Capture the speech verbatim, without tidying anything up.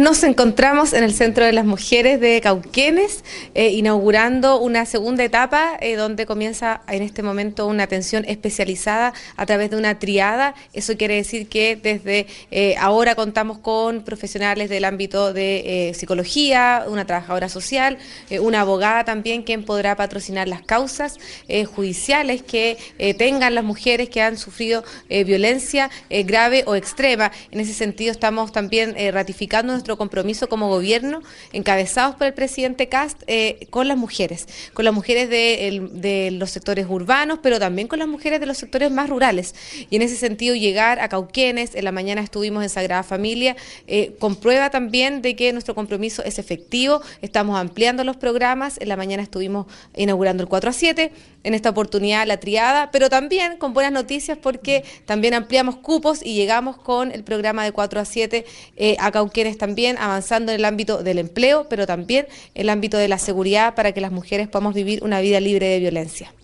Nos encontramos en el Centro de las Mujeres de Cauquenes, eh, inaugurando una segunda etapa eh, donde comienza en este momento una atención especializada a través de una triada. Eso quiere decir que desde eh, ahora contamos con profesionales del ámbito de eh, psicología, una trabajadora social, eh, una abogada también, quien podrá patrocinar las causas eh, judiciales que eh, tengan las mujeres que han sufrido eh, violencia eh, grave o extrema. En ese sentido estamos también eh, ratificando nuestro compromiso como gobierno, encabezados por el presidente Kast, eh, con las mujeres, con las mujeres de, el, de los sectores urbanos, pero también con las mujeres de los sectores más rurales. Y en ese sentido llegar a Cauquenes, en la mañana estuvimos en Sagrada Familia, eh, comprueba también de que nuestro compromiso es efectivo. Estamos ampliando los programas, en la mañana estuvimos inaugurando el cuatro a siete, en esta oportunidad la triada, pero también con buenas noticias porque también ampliamos cupos y llegamos con el programa de cuatro a siete eh, a Cauquenes también, avanzando en el ámbito del empleo, pero también en el ámbito de la seguridad para que las mujeres podamos vivir una vida libre de violencia.